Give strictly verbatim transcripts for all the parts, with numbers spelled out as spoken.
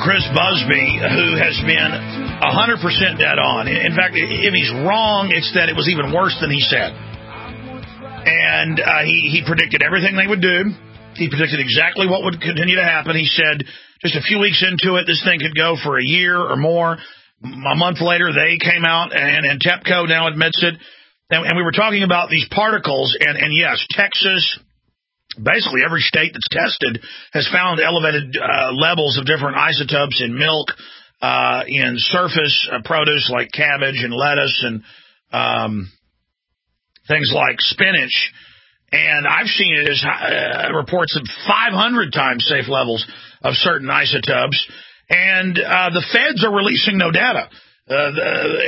Chris Busby, who has been one hundred percent dead on. In fact, if he's wrong, it's that it was even worse than he said. And uh, he, he predicted everything they would do. He predicted exactly what would continue to happen. He said just a few weeks into it, this thing could go for a year or more. A month later, they came out, and, and TEPCO now admits it. And, and we were talking about these particles, and, and yes, Texas, basically every state that's tested has found elevated uh, levels of different isotopes in milk, uh, in surface uh, produce like cabbage and lettuce and um, things like spinach. And I've seen it as uh, reports of five hundred times safe levels of certain isotopes. And uh, the feds are releasing no data. Uh, the,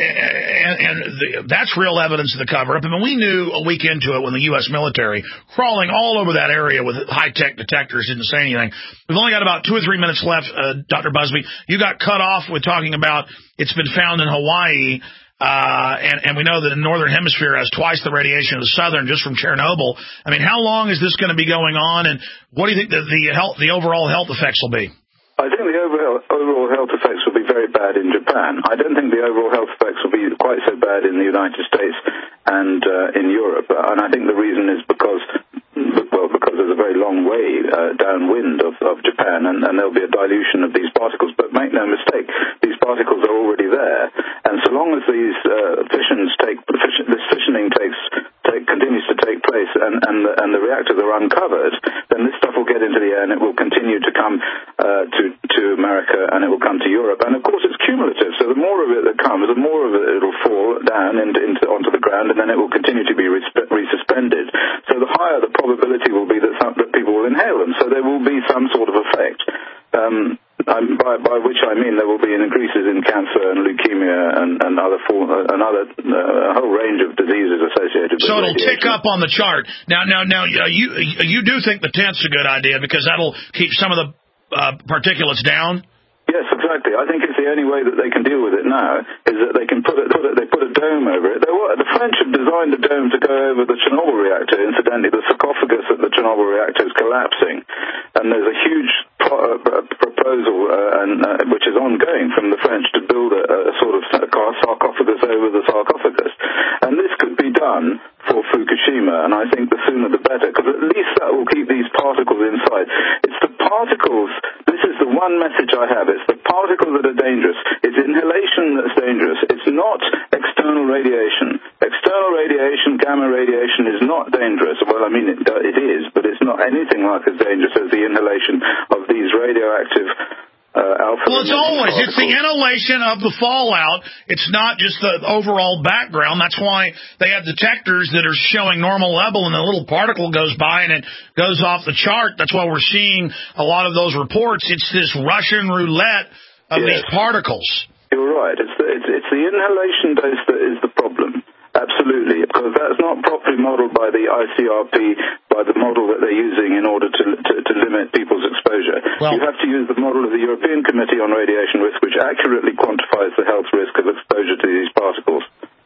and and the, that's real evidence of the cover-up. I mean, we knew a week into it when the U S military, crawling all over that area with high-tech detectors, didn't say anything. We've only got about two or three minutes left, uh, Doctor Busby. You got cut off with talking about it's been found in Hawaii, uh, and, and we know that the Northern Hemisphere has twice the radiation of the Southern just from Chernobyl. I mean, how long is this going to be going on, and what do you think the, the, health, the overall health effects will be? I think the overall, overall health effects will be very bad in Japan. I don't think the overall health effects will be quite so bad in the United States and uh, in Europe. And I think the reason is because, well, because there's a very long way uh, downwind of, of Japan, and, and there'll be a dilution of these particles. But make no mistake, these particles are already there. And so long as these uh, fissions take, this fissioning takes, take, continues to take place, and, and, the, and the reactors are uncovered, then this stuff will get into the air, and it will continue to come uh, to to America, and it will come to Europe. And of course, it's cumulative. So the more of it that comes, the more of it it'll fall down into, into onto the ground, and then it will continue to be resp- resuspended. So the higher the probability will be that some, that people will inhale them. So there will be some sort of effect. Um, Um, by, by which I mean there will be increases in cancer and leukemia and, and other form, uh, and other uh, a whole range of diseases associated with. So it'll radiation. tick up on the chart. Now, now, now, uh, you you do think the tent's a good idea because that'll keep some of the uh, particulates down? Yes, exactly. I think it's the only way that they can deal with it now is that they can put it, put it they put a dome over it. They, the French have designed a dome to go over the Chernobyl reactor. Incidentally, the sarcophagus at the Chernobyl reactor is collapsing, and there's a huge pro- uh, proposal uh, and uh, which is ongoing from the French to build a, a sort of sarcophagus over the sarcophagus, and this could be done for Fukushima. And I think the sooner the better, because at least that will keep these particles inside. It's the particles. This is the one message I have. It's the particles that are dangerous. It's inhalation that's dangerous. It's not external radiation. External radiation, gamma radiation, is not dangerous. Well, I mean, it, it is, but it's not anything like as dangerous as the inhalation of these radioactive uh, alpha. Well, it's always, particles. It's the inhalation of the fallout. It's not just the overall background. That's why they have detectors that are showing normal level, and the little particle goes by and it goes off the chart. That's why we're seeing a lot of those reports. It's this Russian roulette of yes. these particles. You're right. It's the, it's, it's the inhalation dose that is the problem. Absolutely, because that's not properly modeled by the I C R P, by the model that they're using in order to to, to limit people's exposure. Well, you have to use the model of the European Committee on Radiation Risk, which accurately quantifies the health risk of exposure to these particles.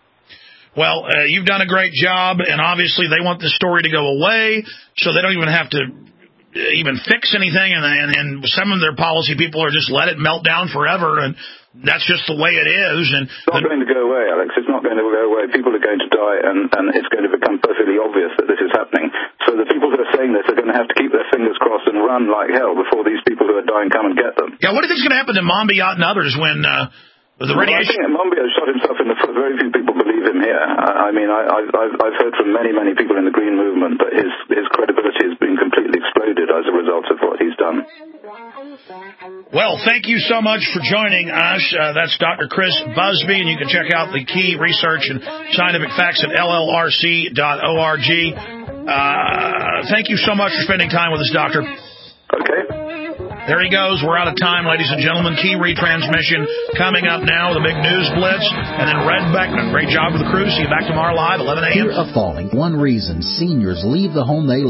Well, uh, you've done a great job, and obviously they want this story to go away, so they don't even have to even fix anything, and, and, and some of their policy people are just let it melt down forever, and that's just the way it is. And it's not the, going to go away, Alex. It's not going to go away. People are going to die, and, and it's going to become perfectly obvious that this is happening. So the people who are saying this are going to have to keep their fingers crossed and run like hell before these people who are dying come and get them. Yeah, what do you think is going to happen to Monbiot and others when uh, the radiation... Well, I think Monbiot shot himself in the foot. Very few people believe him here. I, I mean, I, I've, I've heard from many, many people in the Green Movement that his, his credibility has been completely exploded as a result of what he's done. Well, thank you so much for joining us. Uh, that's Doctor Chris Busby, and you can check out the key research and scientific facts at L L R C dot org. Uh, thank you so much for spending time with us, Doctor. Okay. There he goes. We're out of time, ladies and gentlemen. Key retransmission coming up now, the big news blitz, and then Red Beckman. Great job with the crew. See you back tomorrow live, eleven a.m. Fear of falling. One reason seniors leave the home they love.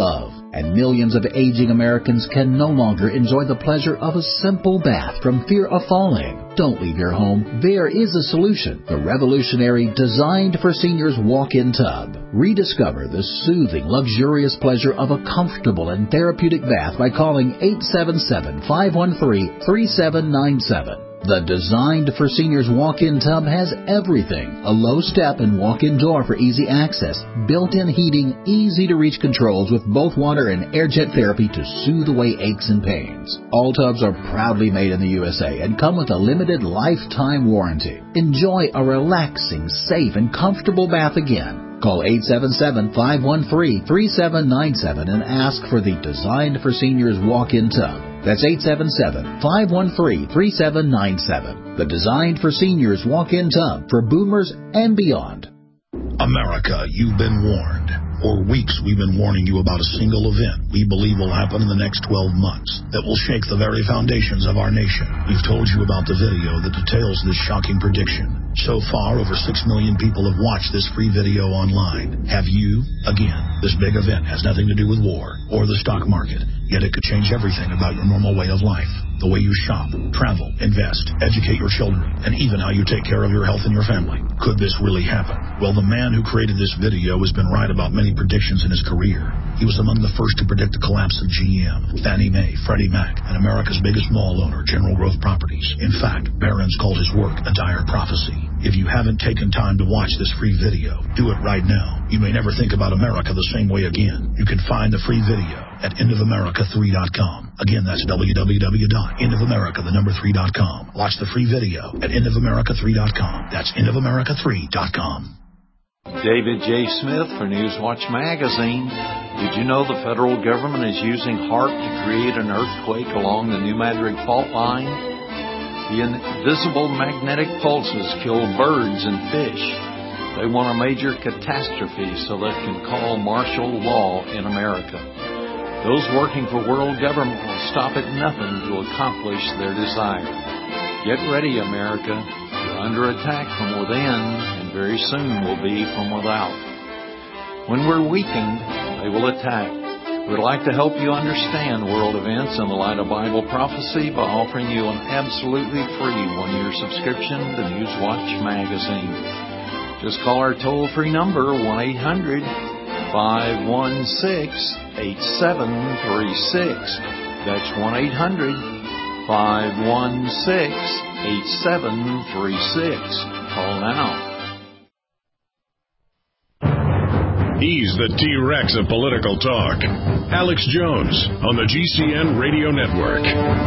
and millions of aging Americans can no longer enjoy the pleasure of a simple bath from fear of falling. Don't leave your home. There is a solution. The revolutionary Designed for Seniors Walk-In Tub. Rediscover the soothing, luxurious pleasure of a comfortable and therapeutic bath by calling eight seven seven, five one three, three seven nine seven. The Designed for Seniors Walk-In Tub has everything. A low-step and walk-in door for easy access, built-in heating, easy-to-reach controls with both water and air jet therapy to soothe away aches and pains. All tubs are proudly made in the U S A and come with a limited lifetime warranty. Enjoy a relaxing, safe, and comfortable bath again. Call eight seven seven, five one three, three seven nine seven and ask for the Designed for Seniors Walk-In Tub. That's eight seven seven, five one three, three seven nine seven. The Designed for Seniors Walk-In Tub for boomers and beyond. America, you've been warned. For weeks, we've been warning you about a single event we believe will happen in the next twelve months that will shake the very foundations of our nation. We've told you about the video that details this shocking prediction. So far, over six million people have watched this free video online. Have you? Again, this big event has nothing to do with war or the stock market, yet it could change everything about your normal way of life. The way you shop, travel, invest, educate your children, and even how you take care of your health and your family. Could this really happen? Well, the man who created this video has been right about many predictions in his career. He was among the first to predict the collapse of G M, Fannie Mae, Freddie Mac, and America's biggest mall owner, General Growth Properties. In fact, Barron's called his work a dire prophecy. If you haven't taken time to watch this free video, do it right now. You may never think about America the same way again. You can find the free video at end of america three dot com. Again, that's w w w dot end of america the number three dot com. Watch the free video at end of america three dot com. That's end of america three dot com. David J. Smith for Newswatch Magazine. Did you know the federal government is using HAARP to create an earthquake along the New Madrid fault line? The invisible magnetic pulses kill birds and fish. They want a major catastrophe so they can call martial law in America. Those working for world government will stop at nothing to accomplish their desire. Get ready, America. You're under attack from within, and very soon will be from without. When we're weakened, they will attack. We'd like to help you understand world events in the light of Bible prophecy by offering you an absolutely free one-year subscription to Newswatch Magazine. Just call our toll-free number, one eight hundred, five one six, eight seven three six. That's one eight hundred, five one six, eight seven three six. Call now. He's the T-Rex of political talk. Alex Jones on the G C N Radio Network.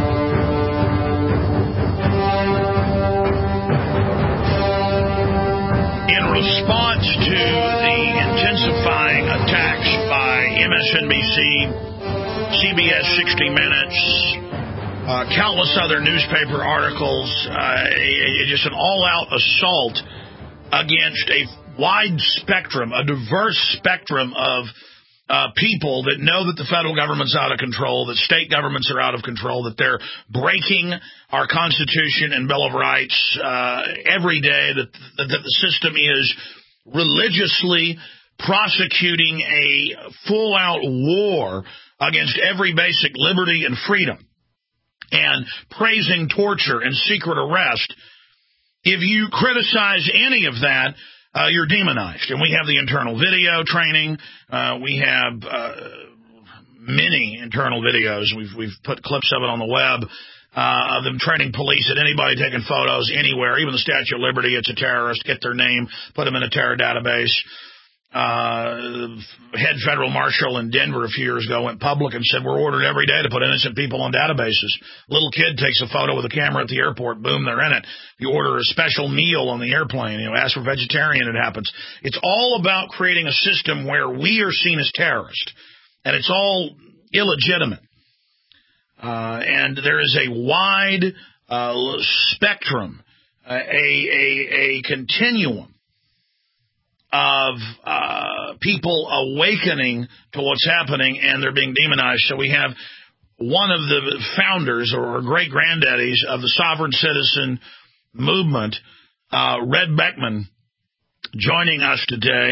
In response to the intensifying attacks by M S N B C, C B S sixty minutes, uh, countless other newspaper articles, uh, just an all-out assault against a wide spectrum, a diverse spectrum of uh, people that know that the federal government's out of control, that state governments are out of control, that they're breaking our Constitution and Bill of Rights uh, every day, that, that the system is religiously prosecuting a full-out war against every basic liberty and freedom, and praising torture and secret arrest. If you criticize any of that, Uh, you're demonized. And we have the internal video training. Uh, we have uh, many internal videos. We've we've put clips of it on the web uh, of them training police at anybody taking photos anywhere, even the Statue of Liberty. It's a terrorist. Get their name, put them in a terror database. Uh, head federal marshal in Denver a few years ago went public and said, we're ordered every day to put innocent people on databases. Little kid takes a photo with a camera at the airport, boom, they're in it. You order a special meal on the airplane, you know, ask for vegetarian, it happens. It's all about creating a system where we are seen as terrorists, and it's all illegitimate. Uh, and there is a wide uh, spectrum, uh, a, a, a continuum of uh, people awakening to what's happening, and they're being demonized. So we have one of the founders or great-granddaddies of the sovereign citizen movement, uh, Red Beckman, joining us today.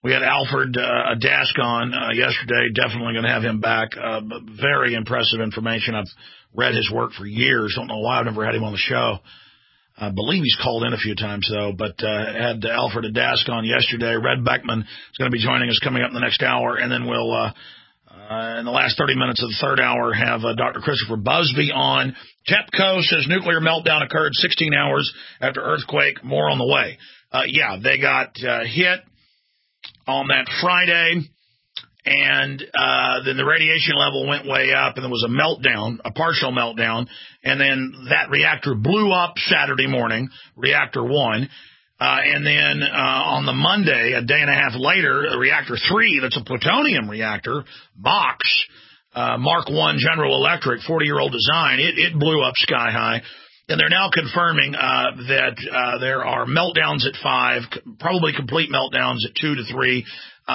We had Alfred uh, Dask on uh, yesterday. Definitely going to have him back. Uh, very impressive information. I've read his work for years. Don't know why I've never had him on the show. I believe he's called in a few times, though. But uh, had Alfred Dask on yesterday. Red Beckman is going to be joining us coming up in the next hour. And then we'll, uh, uh, in the last thirty minutes of the third hour, have uh, Doctor Christopher Busby on. TEPCO says nuclear meltdown occurred sixteen hours after earthquake. More on the way. Uh, yeah, they got uh, hit on that Friday, and uh, then the radiation level went way up, and there was a meltdown, a partial meltdown, and then that reactor blew up Saturday morning, reactor one, uh, and then uh, on the Monday, a day and a half later, reactor three, that's a plutonium reactor, MOX, uh, Mark one General Electric, forty-year-old design, it, it blew up sky high. And they're now confirming uh, that uh, there are meltdowns at five, probably complete meltdowns at two to three,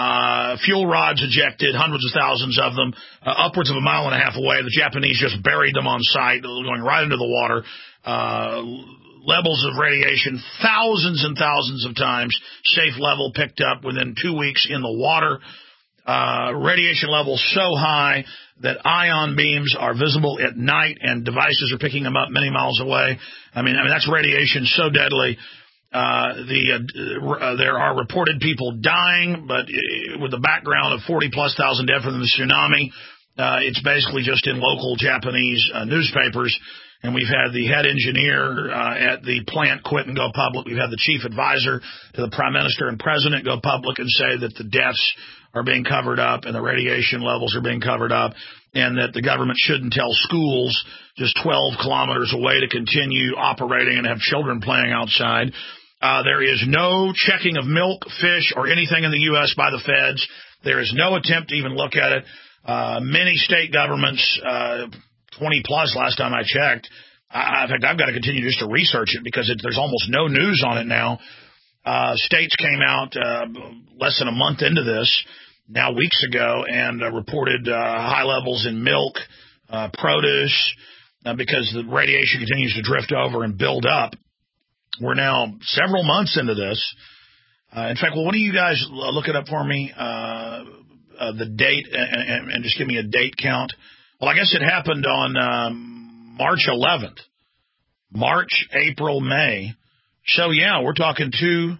uh, fuel rods ejected, hundreds of thousands of them, uh, upwards of a mile and a half away. The Japanese just buried them on site, going right into the water. Uh, levels of radiation, thousands and thousands of times, safe level picked up within two weeks in the water. Uh, radiation levels so high that ion beams are visible at night, and devices are picking them up many miles away. I mean, I mean that's radiation so deadly. Uh, the uh, uh, there are reported people dying, but uh, with the background of forty plus thousand dead from the tsunami, uh, it's basically just in local Japanese uh, newspapers. And we've had the head engineer uh, at the plant quit and go public. We've had the chief advisor to the prime minister and president go public and say that the deaths are being covered up and the radiation levels are being covered up, and that the government shouldn't tell schools just twelve kilometers away to continue operating and have children playing outside. Uh, there is no checking of milk, fish, or anything in the U S by the feds. There is no attempt to even look at it. Uh, many state governments, uh, twenty plus last time I checked. I, in fact, I've got to continue just to research it because it, there's almost no news on it now. Uh, states came out uh, less than a month into this, now weeks ago, and uh, reported uh, high levels in milk, uh, produce, uh, because the radiation continues to drift over and build up. We're now several months into this. Uh, in fact, well, why don't you guys look it up for me, uh, uh, the date, and, and, and just give me a date count. Well, I guess it happened on um, March eleventh. March, April, May. So, yeah, we're talking two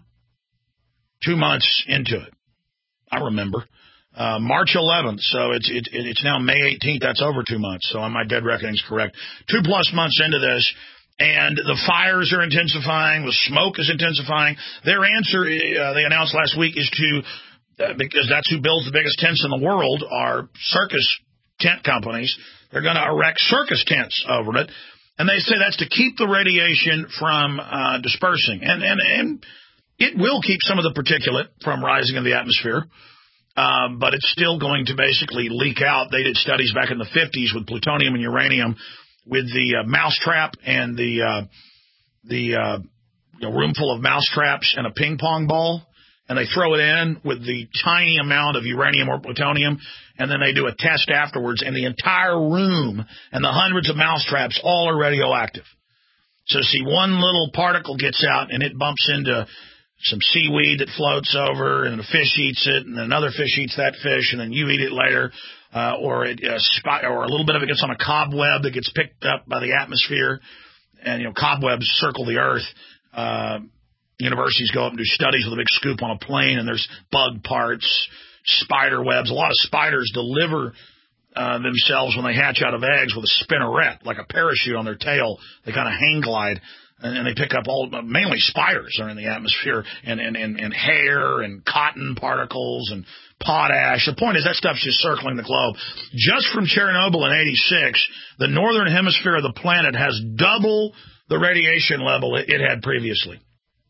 two months into it. I remember. Uh, March eleventh, so it's it, it's now May eighteenth. That's over two months, so my dead reckoning is correct. Two plus months into this, and the fires are intensifying. The smoke is intensifying. Their answer, uh, they announced last week, is to, uh, because that's who builds the biggest tents in the world, are circus tent companies. They're going to erect circus tents over it. And they say that's to keep the radiation from uh, dispersing. And, and, and it will keep some of the particulate from rising in the atmosphere. Uh, but it's still going to basically leak out. They did studies back in the fifties with plutonium and uranium with the uh, mousetrap and the uh, the uh, you know, room full of mousetraps and a ping pong ball. And they throw it in with the tiny amount of uranium or plutonium, and then they do a test afterwards, and the entire room and the hundreds of mousetraps all are radioactive. So, see, one little particle gets out, and it bumps into some seaweed that floats over, and a fish eats it, and another fish eats that fish, and then you eat it later, uh, or, it, uh, spot, or a little bit of it gets on a cobweb that gets picked up by the atmosphere, and, you know, cobwebs circle the Earth. Uh, Universities go up and do studies with a big scoop on a plane, and there's bug parts, spider webs. A lot of spiders deliver uh, themselves when they hatch out of eggs with a spinneret, like a parachute on their tail. They kind of hang glide, and, and they pick up all, mainly spiders are in the atmosphere, and, and, and, and hair and cotton particles and potash. The point is that stuff's just circling the globe. Just from Chernobyl in eighty-six, the northern hemisphere of the planet has double the radiation level it, it had previously.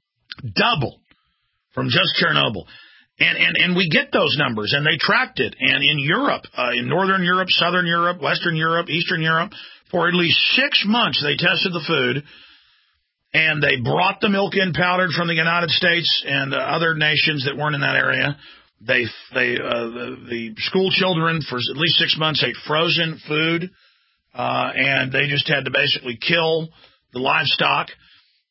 Double from just Chernobyl. And, and, and we get those numbers, and they tracked it. And in Europe, uh, in Northern Europe, Southern Europe, Western Europe, Eastern Europe, for at least six months, they tested the food, and they brought the milk in powdered from the United States and uh, other nations that weren't in that area. They, they, uh, the, the school children for at least six months ate frozen food, uh, and they just had to basically kill the livestock.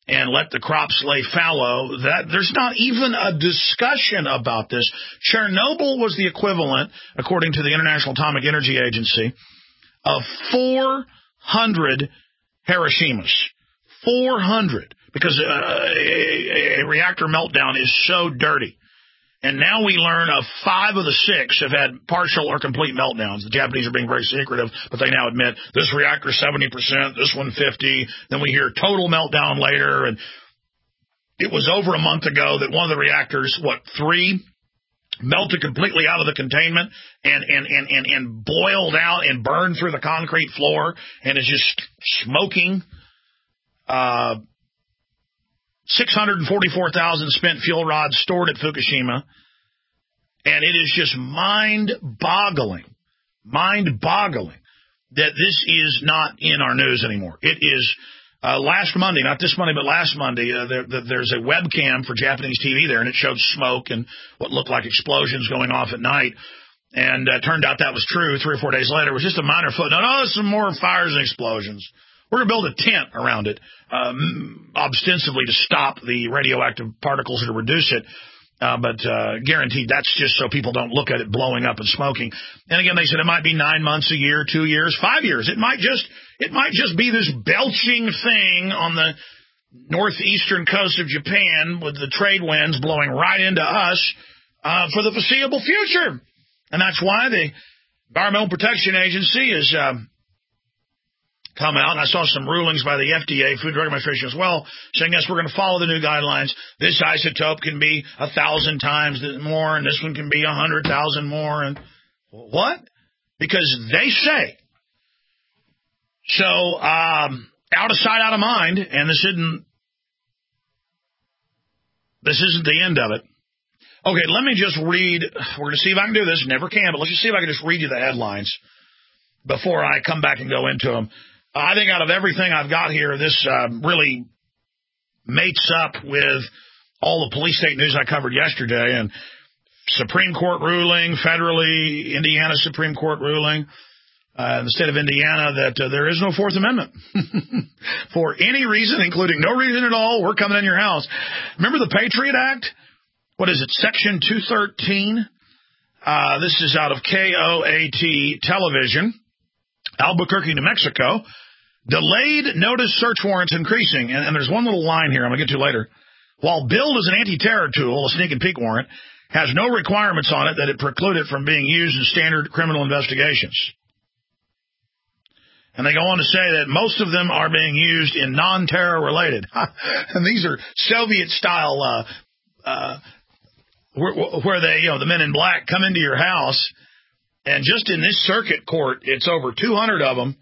and let the crops lay fallow. That there's not even a discussion about this. Chernobyl was the equivalent, according to the International Atomic Energy Agency, of four hundred Hiroshimas. four hundred. Because uh, a, a reactor meltdown is so dirty. And now we learn of five of the six have had partial or complete meltdowns. The Japanese are being very secretive, but they now admit this reactor seventy percent, this one fifty. Then we hear total meltdown later. And it was over a month ago that one of the reactors, what, three, melted completely out of the containment and, and, and, and, and boiled out and burned through the concrete floor and is just smoking. Uh, six hundred forty-four thousand spent fuel rods stored at Fukushima. And it is just mind-boggling, mind-boggling that this is not in our news anymore. It is uh, last Monday, not this Monday, but last Monday, uh, there, there's a webcam for Japanese T V there, and it showed smoke and what looked like explosions going off at night. And uh, turned out that was true three or four days later. It was just a minor footnote. Oh, there's some more fires and explosions. We're going to build a tent around it, um, ostensibly to stop the radioactive particles or to reduce it. Uh, but uh, guaranteed that's just so people don't look at it blowing up and smoking. And again, they said it might be nine months, a year, two years, five years. It might just it might just be this belching thing on the northeastern coast of Japan with the trade winds blowing right into us uh, for the foreseeable future. And that's why the Environmental Protection Agency is uh, come out, and I saw some rulings by the F D A, Food and Drug Administration as well, saying, yes, we're going to follow the new guidelines. This isotope can be a thousand times more, and this one can be a hundred thousand more. And what? Because they say. So, um, out of sight, out of mind, and this isn't, this isn't the end of it. Okay, let me just read, we're going to see if I can do this, never can, but let's just see if I can just read you the headlines before I come back and go into them. I think out of everything I've got here, this uh, really mates up with all the police state news I covered yesterday. And Supreme Court ruling, federally, Indiana Supreme Court ruling, uh, in the state of Indiana, that uh, there is no Fourth Amendment. For any reason, including no reason at all, we're coming in your house. Remember the Patriot Act? What is it, Section two thirteen? Uh, this is out of K O A T television. Albuquerque, New Mexico, delayed notice search warrants increasing. And, and there's one little line here I'm going to get to later. While billed as an anti-terror tool, a sneak and peek warrant has no requirements on it that it preclude it from being used in standard criminal investigations. And they go on to say that most of them are being used in non-terror related. And these are Soviet-style, uh, uh, where, where they, you know, the men in black come into your house. And just in this circuit court, it's over two hundred of them.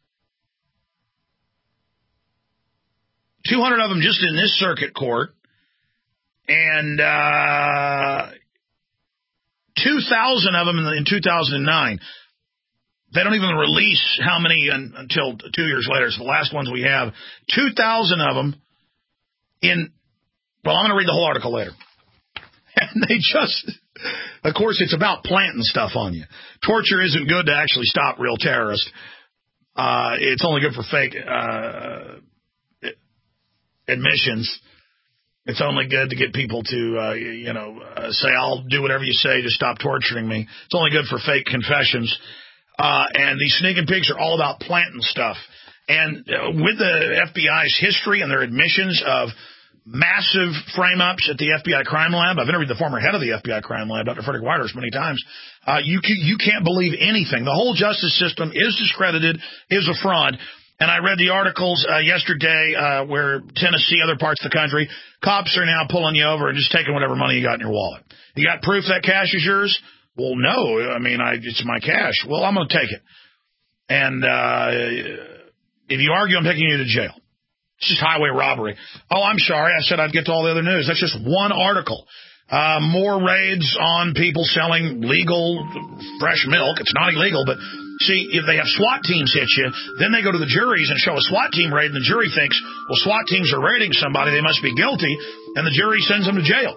two hundred of them just in this circuit court. And uh, two thousand of them in, the, in two thousand nine. They don't even release how many un, until two years later. It's the last ones we have. two thousand of them in, well, I'm going to read the whole article later. And they just, of course, it's about planting stuff on you. Torture isn't good to actually stop real terrorists. Uh, it's only good for fake uh, admissions. It's only good to get people to, uh, you know, uh, say, I'll do whatever you say to stop torturing me. It's only good for fake confessions. Uh, and these sneak and peeks are all about planting stuff. And uh, with the F B I's history and their admissions of massive frame-ups at the F B I crime lab. I've interviewed the former head of the F B I crime lab, Doctor Frederick Whitehurst, many times. Uh, you, you can't believe anything. The whole justice system is discredited, is a fraud. And I read the articles uh, yesterday uh, where Tennessee, other parts of the country, cops are now pulling you over and just taking whatever money you got in your wallet. You got proof that cash is yours? Well, no. I mean, I, it's my cash. Well, I'm going to take it. And uh, if you argue, I'm taking you to jail. It's just highway robbery. Oh, I'm sorry. I said I'd get to all the other news. That's just one article. Uh, more raids on people selling legal fresh milk. It's not illegal, but see, if they have SWAT teams hit you, then they go to the juries and show a SWAT team raid, and the jury thinks, well, SWAT teams are raiding somebody, they must be guilty, and the jury sends them to jail.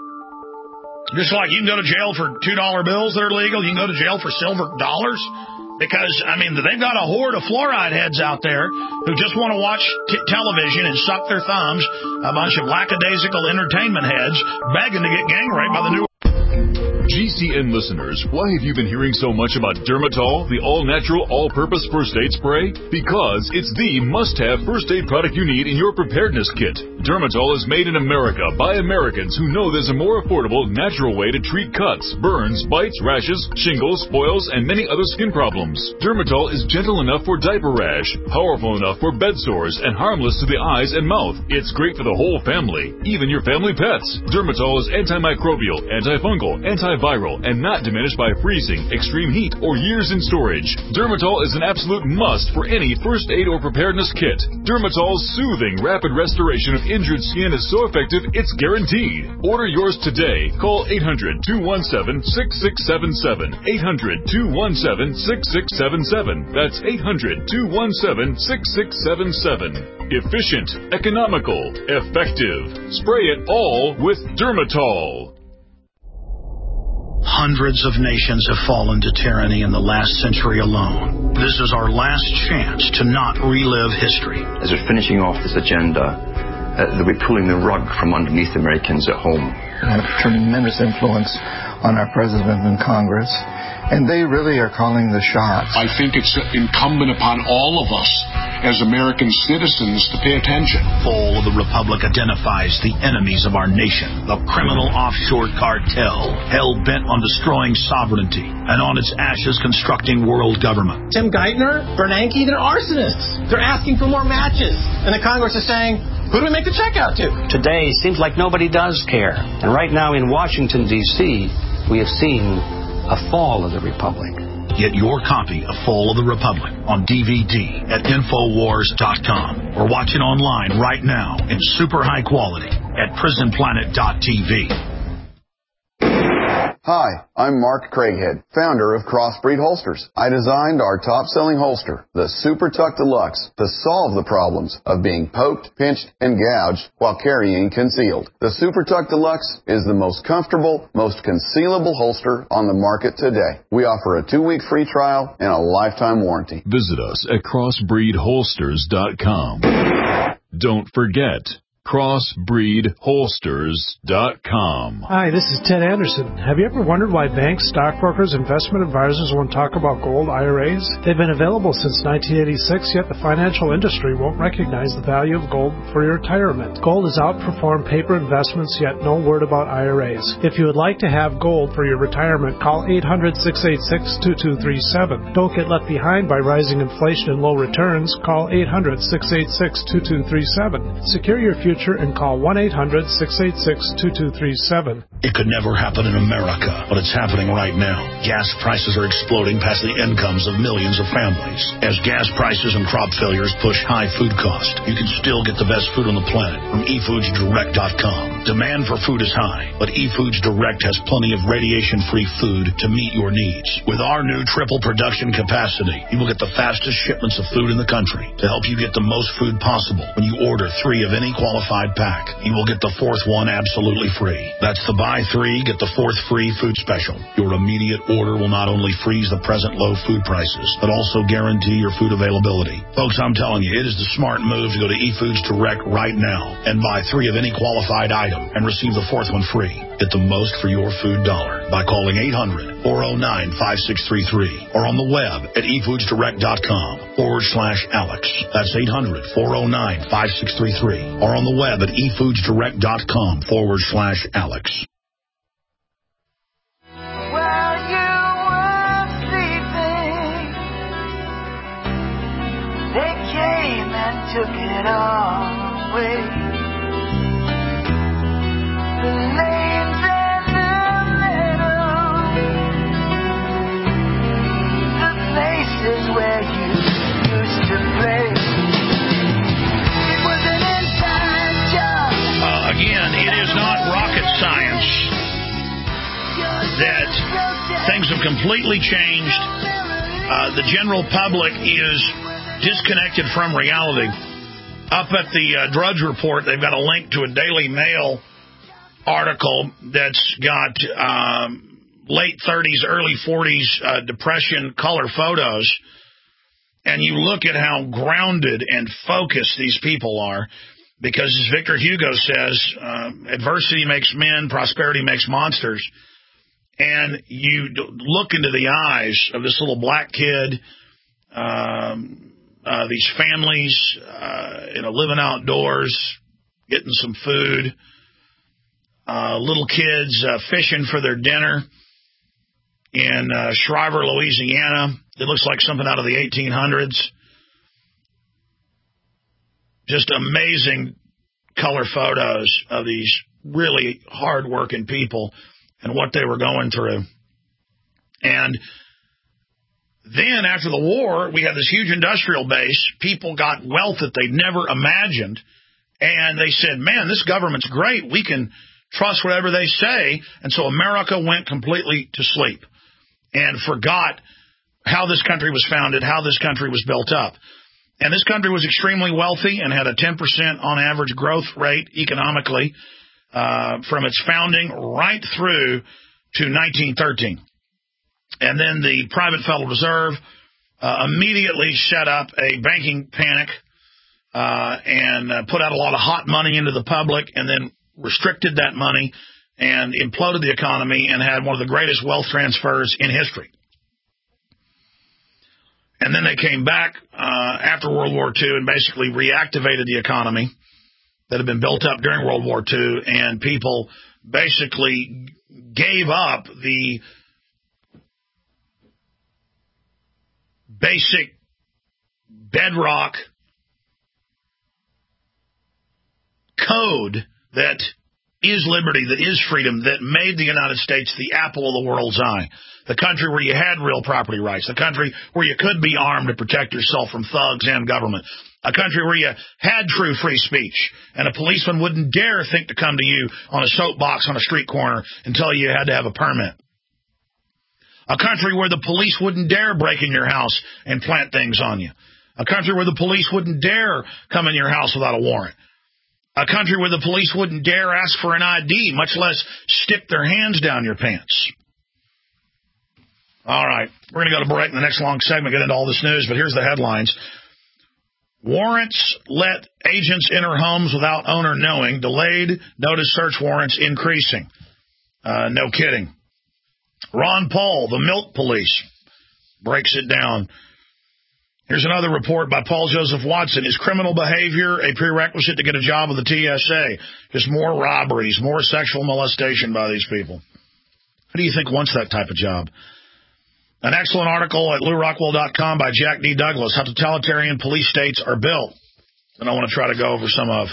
Just like you can go to jail for two dollar bills that are legal, you can go to jail for silver dollars. Because, I mean, they've got a horde of fluoride heads out there who just want to watch t- television and suck their thumbs, a bunch of lackadaisical entertainment heads begging to get gang raped by the new... G C N listeners, why have you been hearing so much about Dermatol, the all-natural, all-purpose first aid spray? Because it's the must-have first aid product you need in your preparedness kit. Dermatol is made in America by Americans who know there's a more affordable, natural way to treat cuts, burns, bites, rashes, shingles, boils, and many other skin problems. Dermatol is gentle enough for diaper rash, powerful enough for bed sores, and harmless to the eyes and mouth. It's great for the whole family, even your family pets. Dermatol is antimicrobial, antifungal, antiviral, and not diminished by freezing, extreme heat, or years in storage. Dermatol is an absolute must for any first aid or preparedness kit. Dermatol's soothing, rapid restoration of injured skin is so effective, it's guaranteed. Order yours today. Call eight hundred, two one seven, six six seven seven. eight hundred, two one seven, six six seven seven. That's eight hundred, two one seven, six six seven seven. Efficient, economical, effective. Spray it all with Dermatol. Hundreds of nations have fallen to tyranny in the last century alone. This is our last chance to not relive history. As we're finishing off this agenda, uh, that we're pulling the rug from underneath Americans at home. I have tremendous influence on our president and Congress, and they really are calling the shots. I think it's incumbent upon all of us as American citizens to pay attention. Fall of the Republic identifies the enemies of our nation, the criminal offshore cartel, hell-bent on destroying sovereignty, and on its ashes constructing world government. Tim Geithner, Bernanke, they're arsonists. They're asking for more matches. And the Congress is saying, who do we make the check out to? Today seems like nobody does care. And right now in Washington, D C, we have seen a fall of the Republic. Get your copy of Fall of the Republic on D V D at Infowars dot com or watch it online right now in super high quality at Prison Planet dot T V. Hi, I'm Mark Craighead, founder of Crossbreed Holsters. I designed our top-selling holster, the Super Tuck Deluxe, to solve the problems of being poked, pinched, and gouged while carrying concealed. The Super Tuck Deluxe is the most comfortable, most concealable holster on the market today. We offer a two-week free trial and a lifetime warranty. Visit us at Crossbreed Holsters dot com. Don't forget, Crossbreed Holsters dot com. Hi, this is Ted Anderson. Have you ever wondered why banks, stockbrokers, investment advisors won't talk about gold I R As? They've been available since nineteen eighty-six, yet the financial industry won't recognize the value of gold for your retirement. Gold has outperformed paper investments, yet no word about I R As. If you would like to have gold for your retirement, call eight hundred, six eight six, two two three seven. Don't get left behind by rising inflation and low returns. Call eight hundred, six eight six, two two three seven. Secure your future and call one eight hundred, six eight six, two two three seven. It could never happen in America, but it's happening right now. Gas prices are exploding past the incomes of millions of families. As gas prices and crop failures push high food costs, you can still get the best food on the planet from e foods direct dot com. Demand for food is high, but eFoods Direct has plenty of radiation-free food to meet your needs. With our new triple production capacity, you will get the fastest shipments of food in the country to help you get the most food possible. When you order three of any qualified pack, you will get the fourth one absolutely free. That's the buy three, get the fourth free food special. Your immediate order will not only freeze the present low food prices, but also guarantee your food availability. Folks, I'm telling you, it is the smart move to go to eFoods Direct right now and buy three of any qualified item and receive the fourth one free. Get the most for your food dollar by calling eight hundred, four oh nine, five six three three or on the web at e foods direct dot com forward slash Alex. That's eight hundred, four oh nine, five six three three or on the web at e foods direct dot com forward slash Alex. While you were sleeping, they came and took it all away. The lanes and the meadows, the places where you used to play. It was an inside job. Uh, again, it is not rocket science that things have completely changed. Uh, the general public is disconnected from reality. Up at the uh, Drudge Report, they've got a link to a Daily Mail article that's got um, late thirties, early forties uh, Depression color photos, and you look at how grounded and focused these people are, because as Victor Hugo says, uh, adversity makes men, prosperity makes monsters. And you look into the eyes of this little black kid, um, uh, these families, uh, you know, living outdoors, getting some food, uh, little kids uh, fishing for their dinner in uh, Shriver, Louisiana. It looks like something out of the eighteen hundreds. Just amazing color photos of these really hard-working people and what they were going through. And then after the war, we had this huge industrial base. People got wealth that they'd never imagined. And they said, man, this government's great. We can trust whatever they say. And so America went completely to sleep and forgot how this country was founded, how this country was built up. And this country was extremely wealthy and had a ten percent on average growth rate economically uh, from its founding right through to nineteen thirteen. And then the private Federal Reserve uh, immediately set up a banking panic uh, and uh, put out a lot of hot money into the public, and then restricted that money and imploded the economy and had one of the greatest wealth transfers in history. And then they came back uh, after World War Two and basically reactivated the economy that had been built up during World War Two, and people basically gave up the basic bedrock code that is liberty, that is freedom, that made the United States the apple of the world's eye. The country where you had real property rights. The country where you could be armed to protect yourself from thugs and government. A country where you had true free speech, and a policeman wouldn't dare think to come to you on a soapbox on a street corner and tell you you had to have a permit. A country where the police wouldn't dare break in your house and plant things on you. A country where the police wouldn't dare come in your house without a warrant. A country where the police wouldn't dare ask for an I D, much less stick their hands down your pants. All right, we're going to go to break in the next long segment, get into all this news, but here's the headlines. Warrants let agents enter homes without owner knowing. Delayed notice search warrants increasing. Uh, no kidding. Ron Paul, the milk police, breaks it down. Here's another report by Paul Joseph Watson. Is criminal behavior a prerequisite to get a job with the T S A? Just more robberies, more sexual molestation by these people. Who do you think wants that type of job? An excellent article at Lew Rockwell dot com by Jack D. Douglas, How Totalitarian Police States Are Built. And I want to try to go over some of.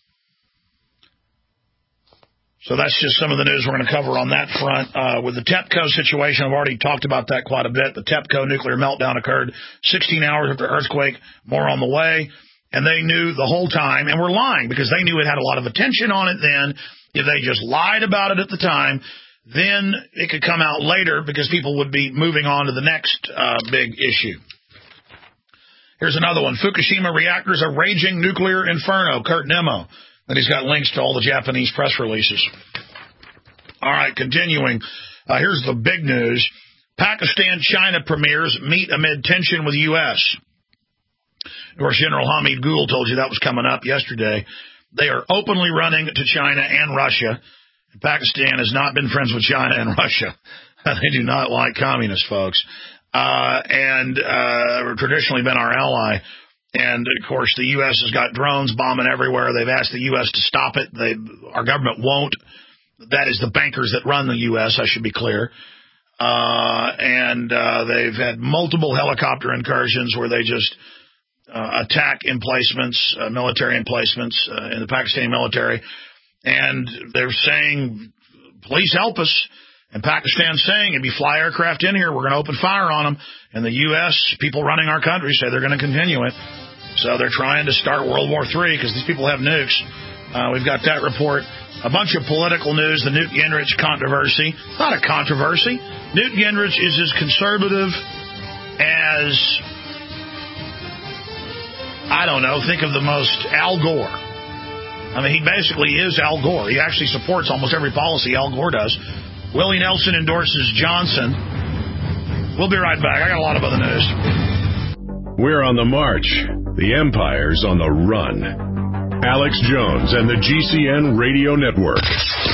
So that's just some of the news we're going to cover on that front. Uh, with the TEPCO situation, I've already talked about that quite a bit. The TEPCO nuclear meltdown occurred sixteen hours after earthquake, more on the way. And they knew the whole time, and were lying because they knew it had a lot of attention on it then. If they just lied about it at the time, then it could come out later because people would be moving on to the next uh, big issue. Here's another one. Fukushima reactors, a raging nuclear inferno. Kurt Nimmo. And he's got links to all the Japanese press releases. All right, continuing. Uh, here's the big news. Pakistan-China premiers meet amid tension with U S. Of course, General Hamid Gul told you that was coming up yesterday. They are openly running to China and Russia. Pakistan has not been friends with China and Russia. They do not like communist folks. Uh, and uh, traditionally been our ally. And, of course, the U S has got drones bombing everywhere. They've asked the U S to stop it. They, our government won't. That is the bankers that run the U S, I should be clear. Uh, and uh, they've had multiple helicopter incursions where they just uh, attack emplacements, uh, military emplacements uh, in the Pakistani military. And they're saying, please help us. And Pakistan's saying, if you fly aircraft in here, we're going to open fire on them. And the U S, people running our country, say they're going to continue it. So they're trying to start World War Three because these people have nukes. Uh, we've got that report. A bunch of political news, the Newt Gingrich controversy. Not a controversy. Newt Gingrich is as conservative as, I don't know, think of the most Al Gore. I mean, he basically is Al Gore. He actually supports almost every policy Al Gore does. Willie Nelson endorses Johnson. We'll be right back. I got a lot of other news. We're on the march. The empire's on the run. Alex Jones and the G C N Radio Network.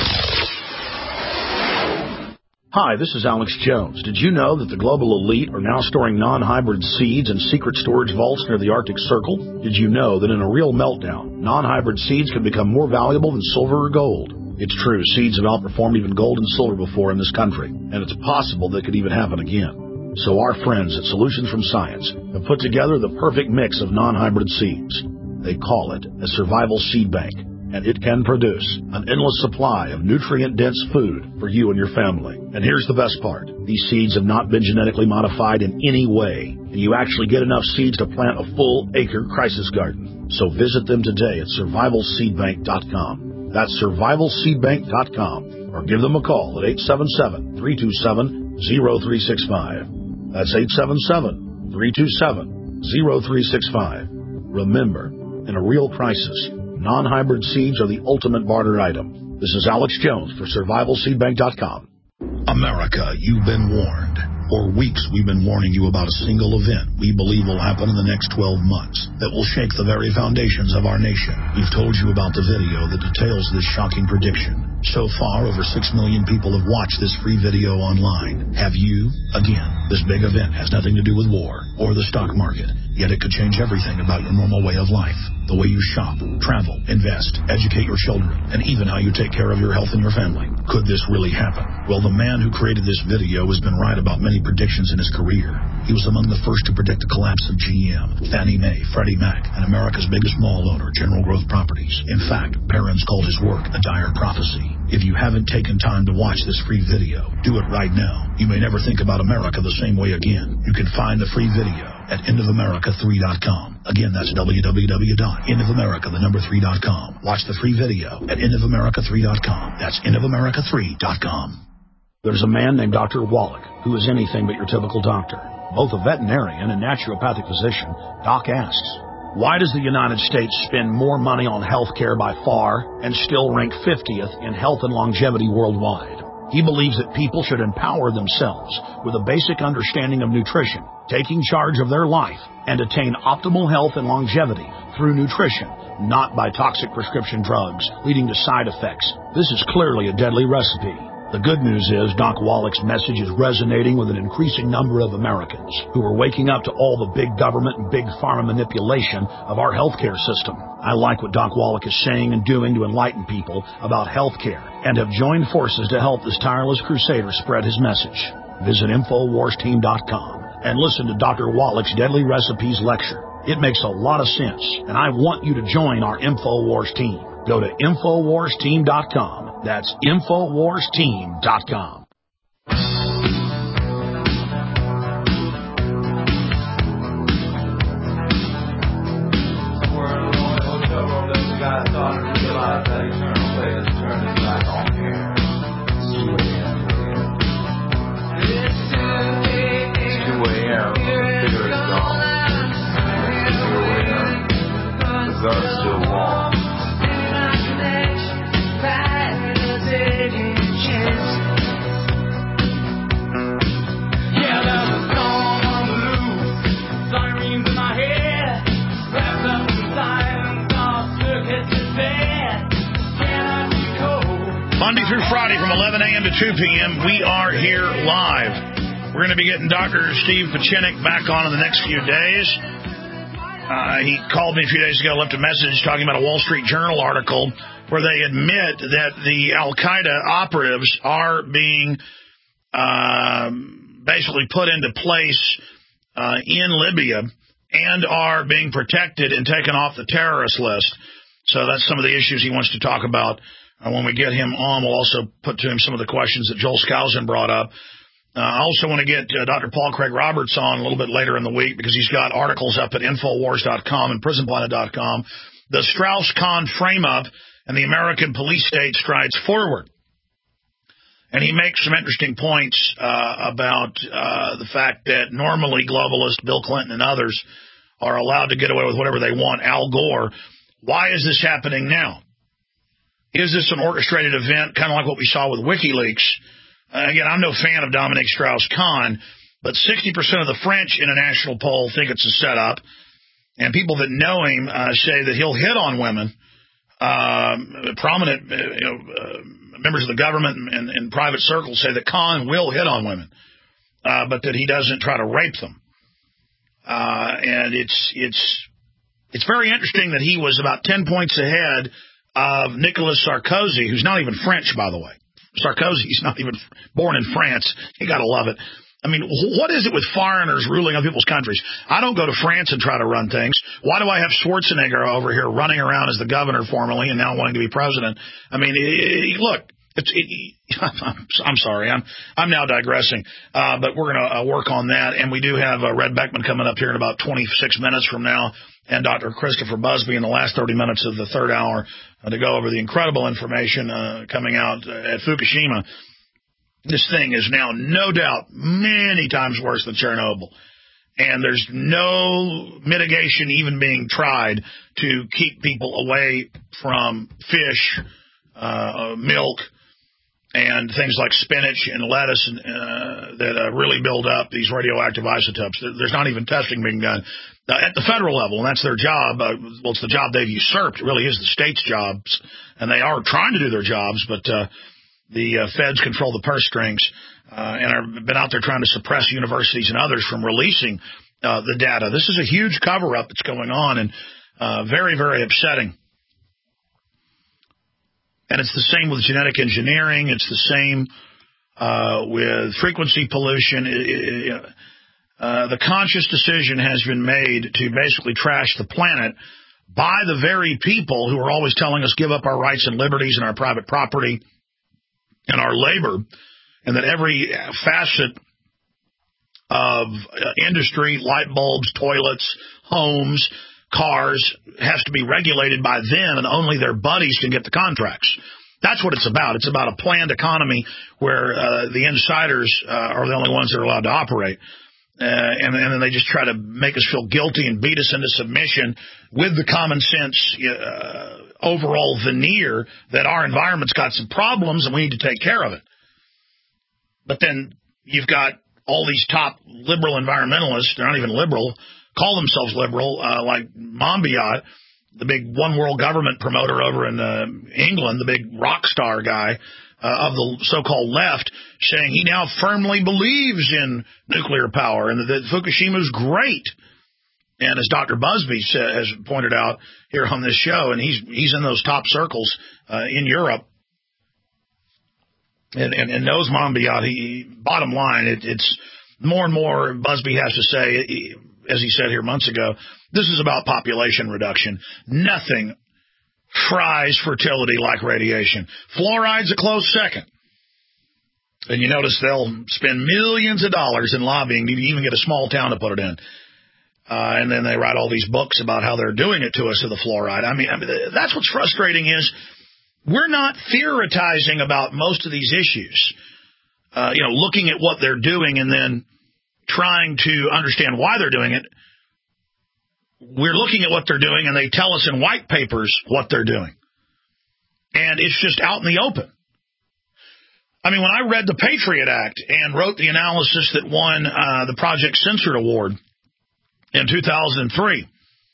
Hi, this is Alex Jones. Did you know that the global elite are now storing non-hybrid seeds in secret storage vaults near the Arctic Circle? Did you know that in a real meltdown, non-hybrid seeds can become more valuable than silver or gold? It's true, seeds have outperformed even gold and silver before in this country, and it's possible that could even happen again. So our friends at Solutions from Science have put together the perfect mix of non-hybrid seeds. They call it a survival seed bank, and it can produce an endless supply of nutrient-dense food for you and your family. And here's the best part. These seeds have not been genetically modified in any way, and you actually get enough seeds to plant a full-acre crisis garden. So visit them today at survival seed bank dot com. That's survival seed bank dot com, or give them a call at eight seven seven, three two seven, zero three six five. That's eight seven seven, three two seven, zero three six five. Remember, in a real crisis, non-hybrid seeds are the ultimate barter item. This is Alex Jones for survival seed bank dot com. America, you've been warned. For weeks, we've been warning you about a single event we believe will happen in the next twelve months that will shake the very foundations of our nation. We've told you about the video that details this shocking prediction. So far, over six million people have watched this free video online. Have you? Again, this big event has nothing to do with war or the stock market, yet it could change everything about your normal way of life. The way you shop, travel, invest, educate your children, and even how you take care of your health and your family. Could this really happen? Well, the man who created this video has been right about many predictions in his career. He was among the first to predict the collapse of G M, Fannie Mae, Freddie Mac, and America's biggest mall owner, General Growth Properties. In fact, Barron's called his work a dire prophecy. If you haven't taken time to watch this free video, do it right now. You may never think about America the same way again. You can find the free video at end of america three dot com. Again, that's w w w dot end of america the number three dot com. Watch the free video at end of america three dot com. That's end of america three dot com. There's a man named Doctor Wallach who is anything but your typical doctor. Both a veterinarian and naturopathic physician, Doc asks, why does the United States spend more money on health care by far and still rank fiftieth in health and longevity worldwide? He believes that people should empower themselves with a basic understanding of nutrition, taking charge of their life, and attain optimal health and longevity through nutrition, not by toxic prescription drugs leading to side effects. This is clearly a deadly recipe. The good news is Doc Wallach's message is resonating with an increasing number of Americans who are waking up to all the big government and big pharma manipulation of our healthcare system. I like what Doc Wallach is saying and doing to enlighten people about healthcare and have joined forces to help this tireless crusader spread his message. Visit infowars team dot com and listen to Doctor Wallach's Deadly Recipes lecture. It makes a lot of sense, and I want you to join our InfoWars team. Go to infowars team dot com. That's infowars team dot com. Monday through Friday from eleven a.m. to two p.m., we are here live. We're going to be getting Doctor Steve Pieczenik back on in the next few days. Uh, he called me a few days ago, left a message talking about a Wall Street Journal article where they admit that the Al-Qaeda operatives are being uh, basically put into place uh, in Libya and are being protected and taken off the terrorist list. So that's some of the issues he wants to talk about. Uh, when we get him on, we'll also put to him some of the questions that Joel Skousen brought up. Uh, I also want to get uh, Doctor Paul Craig Roberts on a little bit later in the week because he's got articles up at infowars dot com and prison planet dot com. The Strauss-Kahn frame-up and the American police state strides forward. And he makes some interesting points uh, about uh, the fact that normally globalists, Bill Clinton and others, are allowed to get away with whatever they want. Al Gore, why is this happening now? Is this an orchestrated event, kind of like what we saw with WikiLeaks, Uh, again, I'm no fan of Dominique Strauss-Kahn, but sixty percent of the French in a national poll think it's a setup. And people that know him uh, say that he'll hit on women. Um, prominent uh, you know, uh, members of the government and, and, and private circles say that Kahn will hit on women, uh, but that he doesn't try to rape them. Uh, and it's it's it's very interesting that he was about ten points ahead of Nicolas Sarkozy, who's not even French, by the way. Sarkozy's not even born in France. You got to love it. I mean, what is it with foreigners ruling on people's countries? I don't go to France and try to run things. Why do I have Schwarzenegger over here running around as the governor formerly and now wanting to be president? I mean, it, it, look, it's, it, I'm, I'm sorry, I'm I'm now digressing, uh, but we're going to uh, work on that. And we do have uh, Red Beckman coming up here in about twenty-six minutes from now, and Doctor Christopher Busby in the last thirty minutes of the third hour uh, to go over the incredible information uh, coming out at Fukushima. This thing is now, no doubt, many times worse than Chernobyl. And there's no mitigation even being tried to keep people away from fish, uh, milk, and things like spinach and lettuce and, uh, that uh, really build up these radioactive isotopes. There's not even testing being done uh, at the federal level, and that's their job. Uh, well, it's the job they've usurped. It really is the state's jobs, and they are trying to do their jobs, but uh, the uh, feds control the purse strings uh, and have been out there trying to suppress universities and others from releasing uh, the data. This is a huge cover-up that's going on, and uh, very, very upsetting. And it's the same with genetic engineering. It's the same uh, with frequency pollution. It, it, uh, the conscious decision has been made to basically trash the planet by the very people who are always telling us give up our rights and liberties and our private property and our labor, and that every facet of industry, light bulbs, toilets, homes, cars, has to be regulated by them, and only their buddies can get the contracts. That's what it's about. It's about a planned economy where uh, the insiders uh, are the only ones that are allowed to operate. Uh, and, and then they just try to make us feel guilty and beat us into submission with the common sense uh, overall veneer that our environment's got some problems and we need to take care of it. But then you've got all these top liberal environmentalists, they're not even liberal, call themselves liberal, uh, like Monbiot, the big one world government promoter over in uh, England, the big rock star guy uh, of the so-called left, saying he now firmly believes in nuclear power and that, that Fukushima is great. And as Doctor Busby has pointed out here on this show, and he's he's in those top circles uh, in Europe, and, and, and knows Monbiot, he, bottom line, it, it's more and more Busby has to say, he, as he said here months ago, this is about population reduction. Nothing fries fertility like radiation. Fluoride's a close second. And you notice they'll spend millions of dollars in lobbying to even get a small town to put it in. Uh, and then they write all these books about how they're doing it to us, to the fluoride. I mean, I mean, that's what's frustrating is we're not theoretizing about most of these issues. Uh, you know, looking at what they're doing and then trying to understand why they're doing it. We're looking at what they're doing, and they tell us in white papers what they're doing. And it's just out in the open. I mean, when I read the Patriot Act and wrote the analysis that won uh, the Project Censored Award in two thousand three,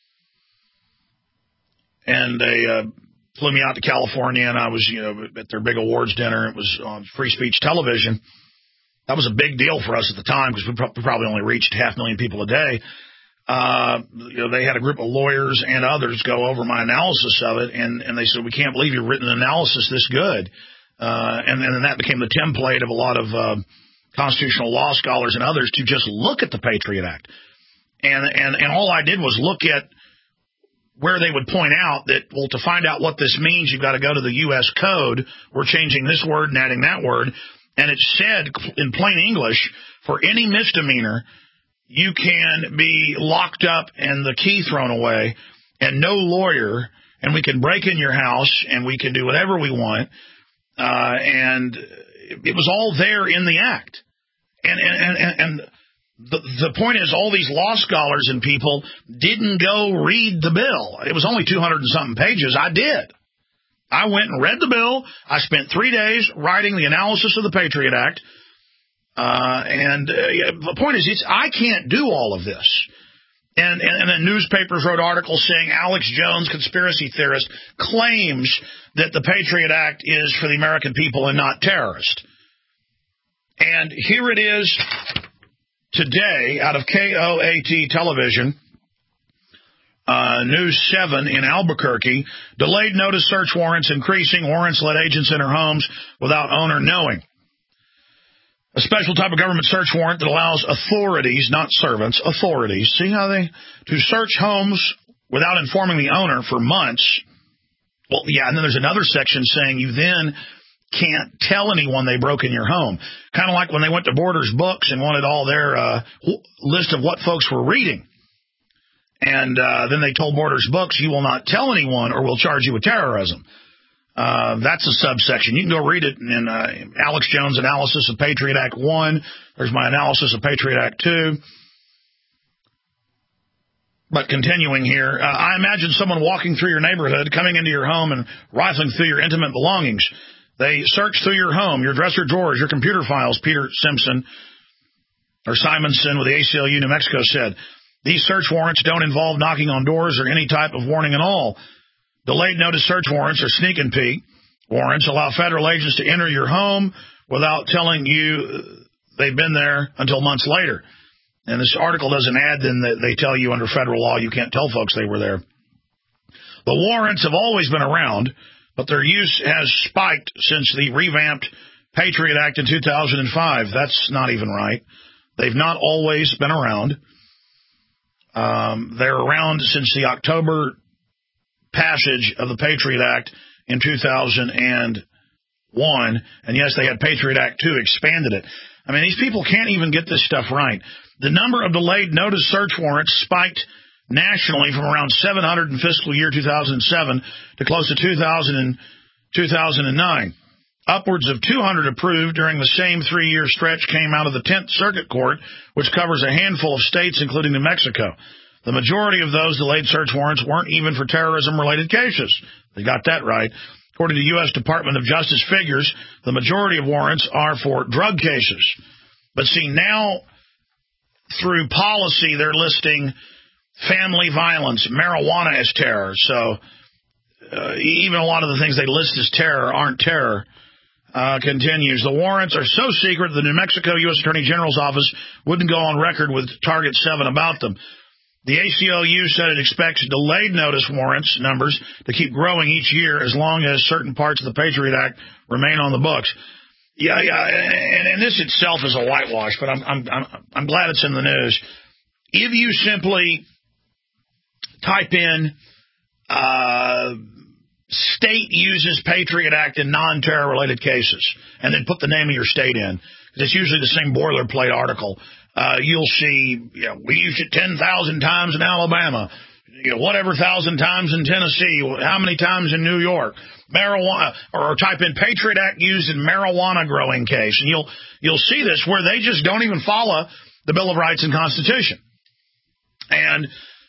and they uh, flew me out to California, and I was, you know, at their big awards dinner. It was on free speech television. That was a big deal for us at the time because we probably only reached half a million people a day. Uh, you know, they had a group of lawyers and others go over my analysis of it, and, and they said, we can't believe you've written an analysis this good. Uh, and, and then that became the template of a lot of uh, constitutional law scholars and others to just look at the Patriot Act. And, and, and all I did was look at where they would point out that, well, to find out what this means, you've got to go to the U S code. We're changing this word and adding that word. And it said in plain English, for any misdemeanor, you can be locked up and the key thrown away and no lawyer, and we can break in your house and we can do whatever we want. Uh, and it was all there in the act. And, and, and, and the, the point is all these law scholars and people didn't go read the bill. It was only two hundred and something pages. I did. I went and read the bill. I spent three days writing the analysis of the Patriot Act. Uh, and uh, the point is, it's, I can't do all of this. And, and, and then newspapers wrote articles saying Alex Jones, conspiracy theorist, claims that the Patriot Act is for the American people and not terrorist. And here it is today out of K O A T television, uh, News seven in Albuquerque. Delayed notice search warrants increasing. Warrants let agents enter homes without owner knowing. A special type of government search warrant that allows authorities, not servants, authorities, see how they, to search homes without informing the owner for months. Well, yeah, and then there's another section saying you then can't tell anyone they broke in your home. Kind of like when they went to Borders Books and wanted all their uh, list of what folks were reading. And uh, then they told Borders Books, you will not tell anyone or we'll charge you with terrorism. Uh, that's a subsection. You can go read it in uh, Alex Jones' analysis of Patriot Act one. There's my analysis of Patriot Act two. But continuing here, uh, I imagine someone walking through your neighborhood, coming into your home and rifling through your intimate belongings. They search through your home, your dresser drawers, your computer files, Peter Simpson, or Simonson with the A C L U New Mexico said. These search warrants don't involve knocking on doors or any type of warning at all. Delayed notice search warrants or sneak and peek warrants allow federal agents to enter your home without telling you they've been there until months later. And this article doesn't add then that they tell you under federal law you can't tell folks they were there. The warrants have always been around, but their use has spiked since the revamped Patriot Act in two thousand five. That's not even right. They've not always been around. Um, they're around since the October passage of the Patriot Act in two thousand one. And yes, they had Patriot Act two, expanded it. I mean, these people can't even get this stuff right. The number of delayed notice search warrants spiked nationally from around seven hundred in fiscal year two thousand seven to close to two thousand in two thousand nine. Upwards of two hundred approved during the same three-year stretch came out of the tenth Circuit Court, which covers a handful of states, including New Mexico. The majority of those delayed search warrants weren't even for terrorism-related cases. They got that right. According to U S Department of Justice figures, the majority of warrants are for drug cases. But see, now, through policy, they're listing family violence, marijuana as terror. So uh, even a lot of the things they list as terror aren't terror. Uh, continues. The warrants are so secret the New Mexico U S Attorney General's office wouldn't go on record with Target seven about them. The A C L U said it expects delayed notice warrants numbers to keep growing each year as long as certain parts of the Patriot Act remain on the books. Yeah, yeah, and, and this itself is a whitewash, but I'm, I'm, I'm, I'm glad it's in the news. If you simply type in, uh, state uses Patriot Act in non-terror related cases, and then put the name of your state in, because it's usually the same boilerplate article. Uh, you'll see, you know, we used it ten thousand times in Alabama, you know, whatever thousand times in Tennessee, how many times in New York, marijuana, or type in Patriot Act used in marijuana growing case, and you'll, you'll see this where they just don't even follow the Bill of Rights and Constitution. And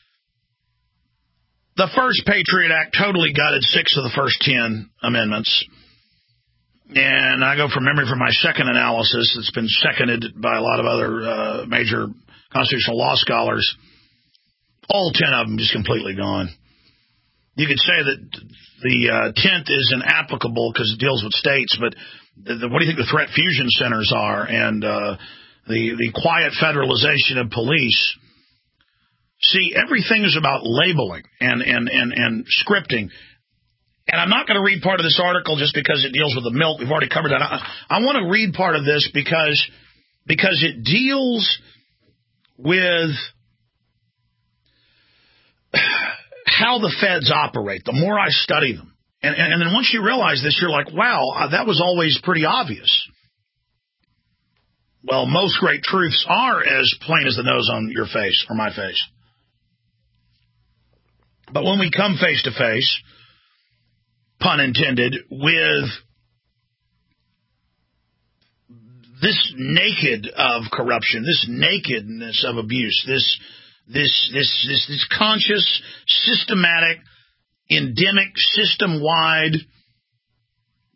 the first Patriot Act totally gutted six of the first ten amendments. And I go from memory for my second analysis that's been seconded by a lot of other uh, major constitutional law scholars. All ten of them just completely gone. You could say that the uh, tenth isn't applicable because it deals with states, but the, the, what do you think the threat fusion centers are and uh, the, the quiet federalization of police? See, everything is about labeling and, and, and, and scripting. And I'm not going to read part of this article just because it deals with the milk. We've already covered that. I, I want to read part of this because, because it deals with how the feds operate. The more I study them. And, and, and then once you realize this, you're like, wow, that was always pretty obvious. Well, most great truths are as plain as the nose on your face or my face. But when we come face to face, pun intended, with this naked of corruption, this nakedness of abuse, this this this this, this conscious, systematic, endemic, system-wide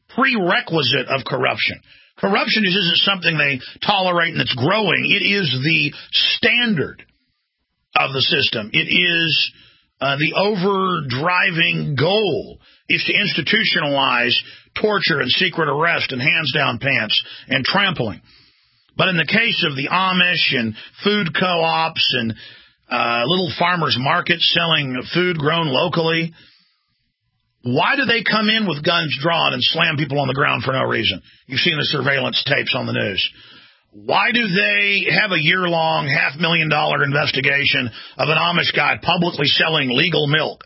prerequisite of corruption. Corruption just isn't something they tolerate and it's growing. It is the standard of the system. It is uh, the overdriving goal is to institutionalize torture and secret arrest and hands down pants and trampling. But in the case of the Amish and food co-ops and uh, little farmers markets selling food grown locally, why do they come in with guns drawn and slam people on the ground for no reason? You've seen the surveillance tapes on the news. Why do they have a year-long, half-million dollar investigation of an Amish guy publicly selling legal milk?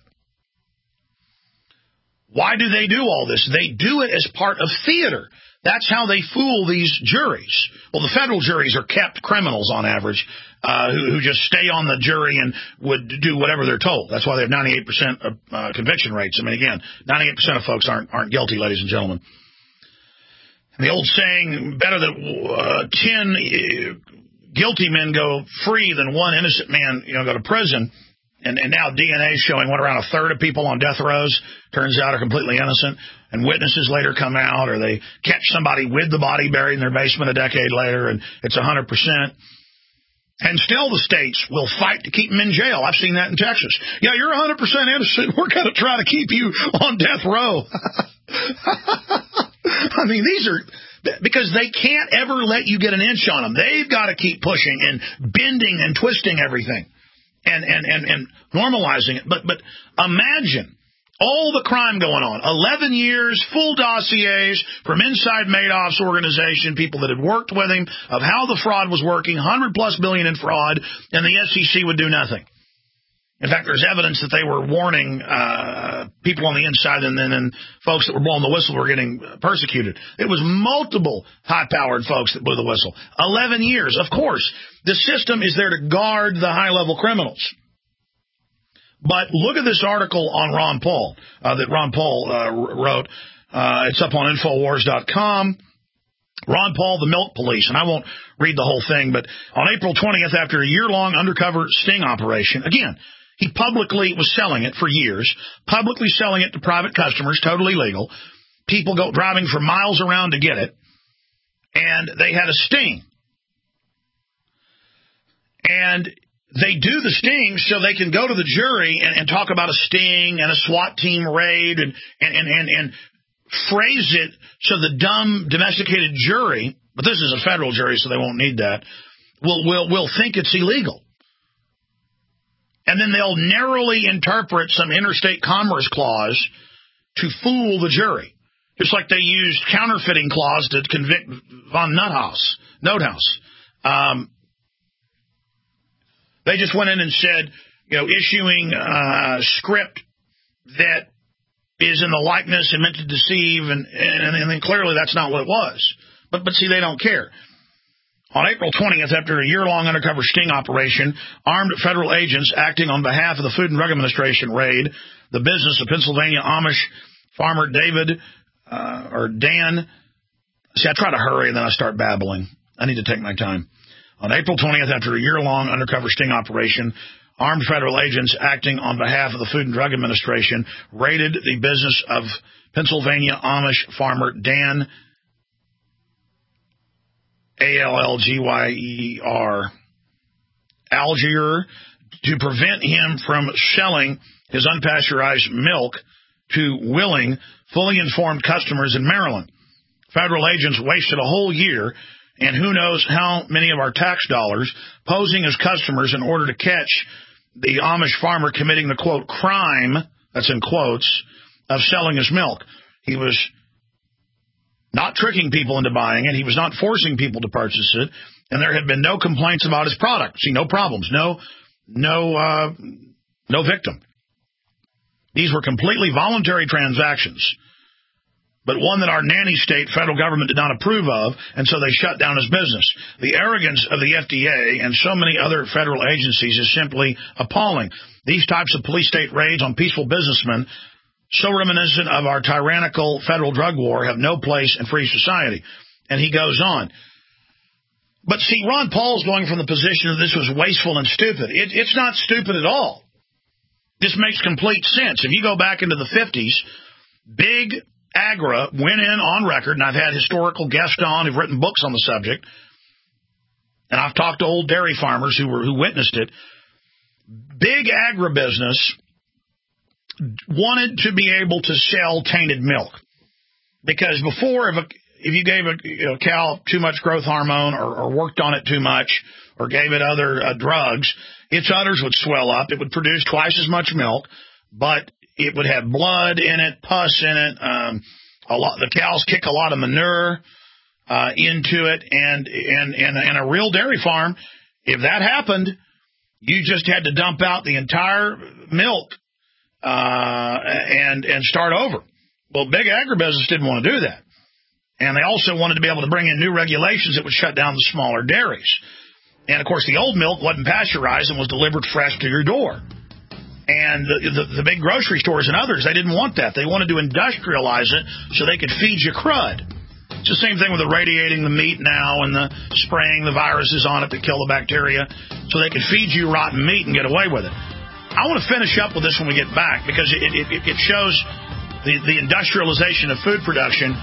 Why do they do all this? They do it as part of theater. That's how they fool these juries. Well, the federal juries are kept criminals on average, uh, who, who just stay on the jury and would do whatever they're told. That's why they have ninety-eight percent of, uh, conviction rates. I mean, again, ninety-eight percent of folks aren't aren't guilty, ladies and gentlemen. And the old saying, better that uh, ten uh, guilty men go free than one innocent man, you know, go to prison. And, and now D N A is showing what around a third of people on death rows turns out are completely innocent. And witnesses later come out, or they catch somebody with the body buried in their basement a decade later, and it's one hundred percent. And still the states will fight to keep them in jail. I've seen that in Texas. Yeah, you're one hundred percent innocent. We're going to try to keep you on death row. I mean, these are... because they can't ever let you get an inch on them. They've got to keep pushing and bending and twisting everything and, and, and, and normalizing it. But, but imagine all the crime going on. eleven years, full dossiers from inside Madoff's organization, people that had worked with him, of how the fraud was working, one hundred plus billion in fraud, and the S E C would do nothing. In fact, there's evidence that they were warning uh, people on the inside, and then and folks that were blowing the whistle were getting persecuted. It was multiple high-powered folks that blew the whistle. eleven years. Of course, the system is there to guard the high-level criminals. But look at this article on Ron Paul uh, that Ron Paul uh, wrote. Uh, it's up on Infowars dot com. Ron Paul, the Milk Police, and I won't read the whole thing, but on April twentieth, after a year-long undercover sting operation, again, he publicly was selling it for years, publicly selling it to private customers, totally legal. People go driving for miles around to get it, and they had a sting. And they do the sting so they can go to the jury and, and talk about a sting and a SWAT team raid and, and, and, and, and phrase it so the dumb domesticated jury, but this is a federal jury so they won't need that, will will will think it's illegal. And then they'll narrowly interpret some interstate commerce clause to fool the jury, just like they used counterfeiting clause to convict von Nothaus, Nothaus. Um, they just went in and said, you know, issuing a script that is in the likeness and meant to deceive, and, and, and then clearly that's not what it was. But, but see, they don't care. On April twentieth, after a year-long undercover sting operation, armed federal agents acting on behalf of the Food and Drug Administration raid the business of Pennsylvania Amish farmer David, uh, or Dan. See, I try to hurry and then I start babbling. I need to take my time. On April twentieth, after a year-long undercover sting operation, armed federal agents acting on behalf of the Food and Drug Administration raided the business of Pennsylvania Amish farmer Dan A L L G Y E R, Algier, to prevent him from selling his unpasteurized milk to willing, fully informed customers in Maryland. Federal agents wasted a whole year and who knows how many of our tax dollars posing as customers in order to catch the Amish farmer committing the, quote, crime, that's in quotes, of selling his milk. He was not tricking people into buying it. He was not forcing people to purchase it. And there had been no complaints about his product. See, no problems. No, no, uh, no victim. These were completely voluntary transactions, but one that our nanny state federal government did not approve of, and so they shut down his business. The arrogance of the F D A and so many other federal agencies is simply appalling. These types of police state raids on peaceful businessmen, so reminiscent of our tyrannical federal drug war, have no place in free society. And he goes on. But see, Ron Paul's going from the position that this was wasteful and stupid. It, it's not stupid at all. This makes complete sense. If you go back into the fifties, big Agra went in on record, and I've had historical guests on who've written books on the subject, and I've talked to old dairy farmers who were who witnessed it. Big agribusiness wanted to be able to sell tainted milk, because before, if a, if you gave a you know, cow too much growth hormone or, or worked on it too much or gave it other uh, drugs, its udders would swell up. It would produce twice as much milk, but it would have blood in it, pus in it. Um, a lot the cows kick a lot of manure uh, into it, and and and and a real dairy farm, if that happened, you just had to dump out the entire milk uh, and and start over. Well, big agribusiness didn't want to do that. And they also wanted to be able to bring in new regulations that would shut down the smaller dairies. And, of course, the old milk wasn't pasteurized and was delivered fresh to your door. And the, the, the big grocery stores and others, they didn't want that. They wanted to industrialize it so they could feed you crud. It's the same thing with the radiating the meat now and the spraying the viruses on it that kill the bacteria so they could feed you rotten meat and get away with it. I want to finish up with this when we get back, because it, it, it shows the, the industrialization of food production,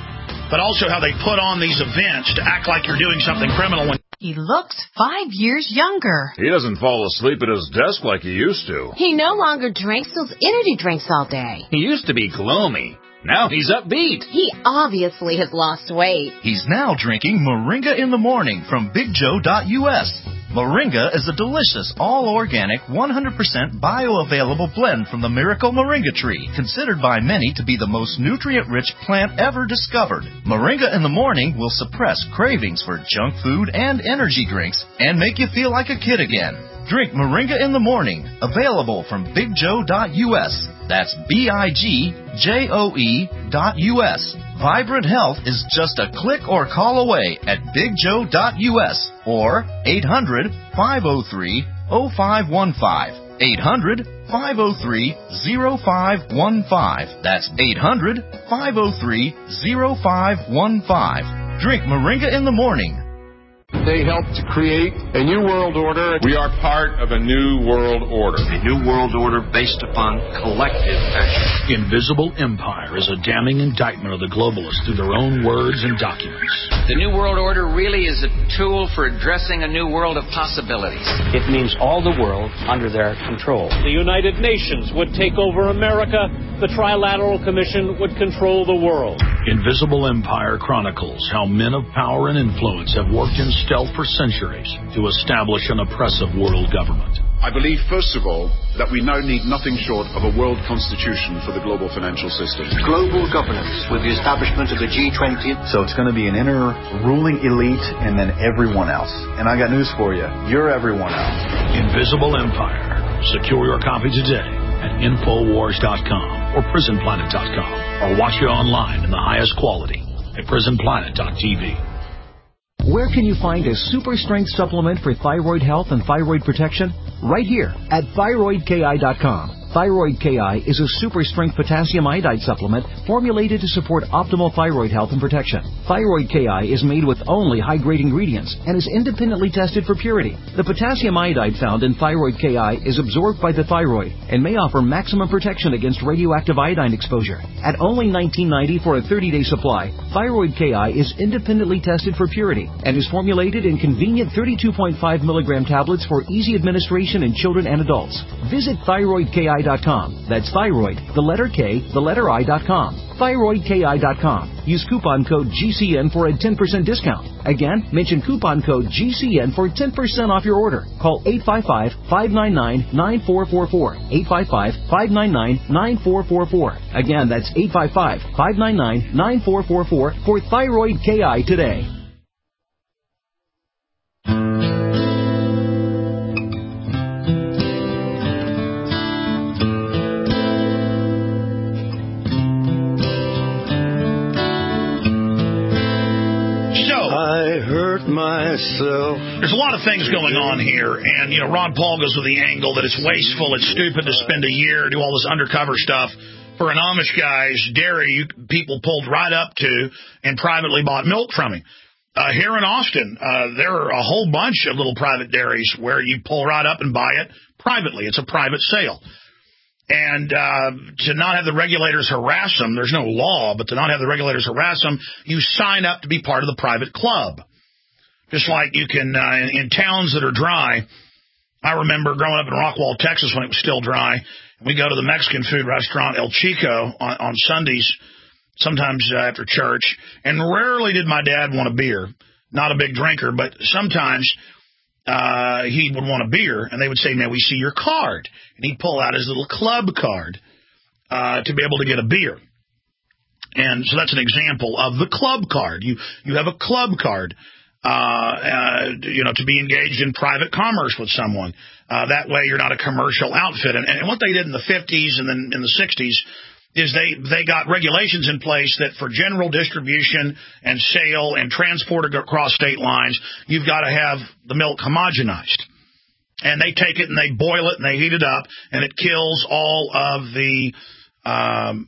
but also how they put on these events to act like you're doing something criminal. When he looks five years younger. He doesn't fall asleep at his desk like he used to. He no longer drinks those energy drinks all day. He used to be gloomy. Now he's upbeat. He obviously has lost weight. He's now drinking Moringa in the morning from Big Joe dot U S. Moringa is a delicious, all-organic, one hundred percent bioavailable blend from the miracle moringa tree, considered by many to be the most nutrient-rich plant ever discovered. Moringa in the morning will suppress cravings for junk food and energy drinks and make you feel like a kid again. Drink Moringa in the morning, available from Big Joe dot U S. That's B I G J O E dot U S. Vibrant Health is just a click or call away at Big Joe dot U S or eight hundred, five oh three, oh five one five. eight hundred, five oh three, oh five one five. That's eight hundred, five oh three, oh five one five. Drink Moringa in the morning. They helped to create a new world order. We are part of a new world order. A new world order based upon collective action. Invisible Empire is a damning indictment of the globalists through their own words and documents. The new world order really is a tool for addressing a new world of possibilities. It means all the world under their control. The United Nations would take over America. The Trilateral Commission would control the world. Invisible Empire chronicles how men of power and influence have worked in stealth for centuries to establish an oppressive world government. I believe, first of all, that we now need nothing short of a world constitution for the global financial system. Global governance with the establishment of the G twenty. So it's going to be an inner ruling elite and then everyone else. And I got news for you. You're everyone else. Invisible Empire. Secure your copy today at Infowars dot com or Prison Planet dot com, or watch it online in the highest quality at Prison Planet dot T V. Where can you find a super strength supplement for thyroid health and thyroid protection? Right here at Thyroid K I dot com. Thyroid K I is a super strength potassium iodide supplement formulated to support optimal thyroid health and protection. Thyroid K I is made with only high-grade ingredients and is independently tested for purity. The potassium iodide found in Thyroid K I is absorbed by the thyroid and may offer maximum protection against radioactive iodine exposure. At only nineteen ninety dollars for a thirty-day supply, Thyroid K I is independently tested for purity and is formulated in convenient thirty-two point five milligram tablets for easy administration in children and adults. Visit Thyroid K I dot com. That's thyroid, the letter K, the letter I dot com. Thyroid K I dot com. Use coupon code G C N for a ten percent discount. Again, mention coupon code G C N for ten percent off your order. Call eight five five, five nine nine, nine four four four. eight five five, five nine nine, nine four four four. Again, that's eight five five, five nine nine, nine four four four for Thyroid K I today. Myself. There's a lot of things going on here, and, you know, Ron Paul goes with the angle that it's wasteful, it's stupid to spend a year, do all this undercover stuff. For an Amish guy's dairy, you, people pulled right up to and privately bought milk from him. Uh, here in Austin, uh, there are a whole bunch of little private dairies where you pull right up and buy it privately. It's a private sale. And uh, to not have the regulators harass them, there's no law, but to not have the regulators harass them, you sign up to be part of the private club. Just like you can, uh, in, in towns that are dry, I remember growing up in Rockwall, Texas, when it was still dry, and we go to the Mexican food restaurant El Chico on, on Sundays, sometimes uh, after church, and rarely did my dad want a beer. Not a big drinker, but sometimes uh, he would want a beer, and they would say, "May we see your card?" And he'd pull out his little club card uh, to be able to get a beer. And so that's an example of the club card. You you have a club card, uh, uh, you know, to be engaged in private commerce with someone. Uh, that way you're not a commercial outfit. And, and what they did in the fifties and then in the sixties is they, they got regulations in place that for general distribution and sale and transport across state lines, you've got to have the milk homogenized. And they take it and they boil it and they heat it up, and it kills all of the um,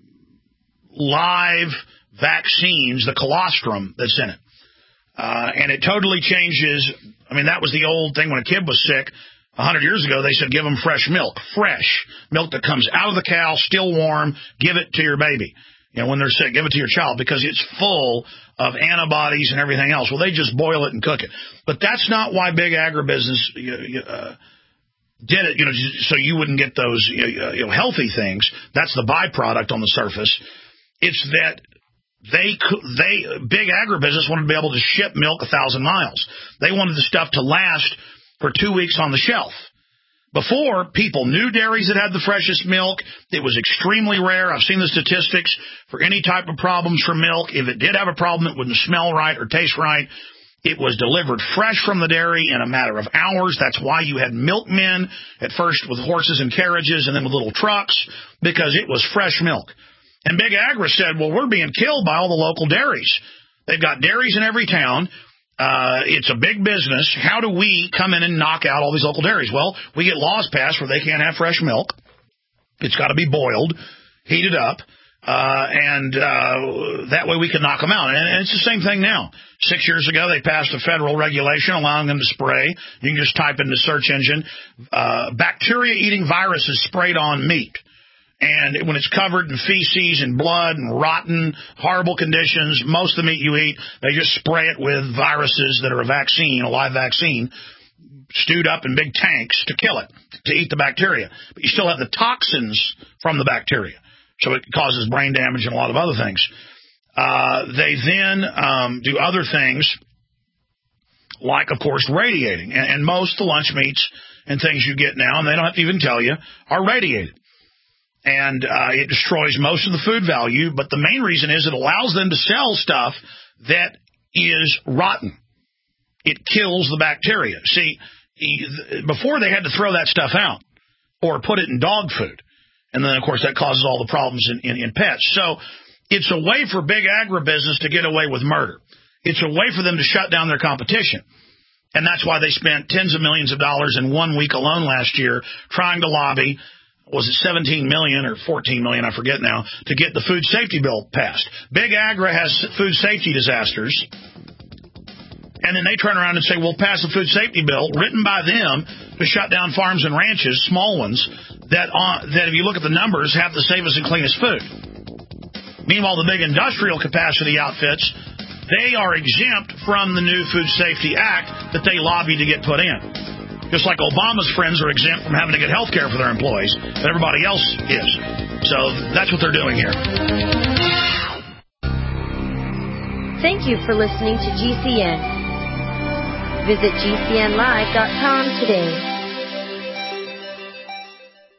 live vaccines, the colostrum that's in it. Uh, and it totally changes. I mean, that was the old thing when a kid was sick. A hundred years ago, they said, give them fresh milk. Fresh milk that comes out of the cow, still warm. Give it to your baby. You know, when they're sick, give it to your child because it's full of antibodies and everything else. Well, they just boil it and cook it. But that's not why big agribusiness uh, did it, you know, so you wouldn't get those you know, healthy things. That's the byproduct on the surface. It's that they, they big agribusiness wanted to be able to ship milk a thousand miles. They wanted the stuff to last for two weeks on the shelf. Before, people knew dairies that had the freshest milk. It was extremely rare. I've seen the statistics for any type of problems for milk. If it did have a problem, it wouldn't smell right or taste right. It was delivered fresh from the dairy in a matter of hours. That's why you had milkmen at first with horses and carriages and then with little trucks, because it was fresh milk. And Big Agri said, well, we're being killed by all the local dairies. They've got dairies in every town. Uh, it's a big business. How do we come in and knock out all these local dairies? Well, we get laws passed where they can't have fresh milk. It's got to be boiled, heated up, uh, and uh, that way we can knock them out. And it's the same thing now. Six years ago, they passed a federal regulation allowing them to spray. You can just type in the search engine, uh, bacteria-eating viruses sprayed on meat. And when it's covered in feces and blood and rotten, horrible conditions, most of the meat you eat, they just spray it with viruses that are a vaccine, a live vaccine, stewed up in big tanks to kill it, to eat the bacteria. But you still have the toxins from the bacteria. So it causes brain damage and a lot of other things. Uh, they then um, do other things like, of course, radiating. And, and most of the lunch meats and things you get now, and they don't have to even tell you, are radiated. And uh, it destroys most of the food value, but the main reason is it allows them to sell stuff that is rotten. It kills the bacteria. See, before they had to throw that stuff out or put it in dog food. And then, of course, that causes all the problems in, in, in pets. So it's a way for big agribusiness to get away with murder. It's a way for them to shut down their competition. And that's why they spent tens of millions of dollars in one week alone last year trying to lobby, was it seventeen million dollars or fourteen million dollars, I forget now, to get the food safety bill passed. Big Agri has food safety disasters, and then they turn around and say, we'll pass a food safety bill written by them to shut down farms and ranches, small ones, that, uh, that if you look at the numbers, have the safest and cleanest food. Meanwhile, the big industrial capacity outfits, they are exempt from the new Food Safety Act that they lobby to get put in. Just like Obama's friends are exempt from having to get health care for their employees, but everybody else is. So that's what they're doing here. Thank you for listening to G C N. Visit G C N live dot com today.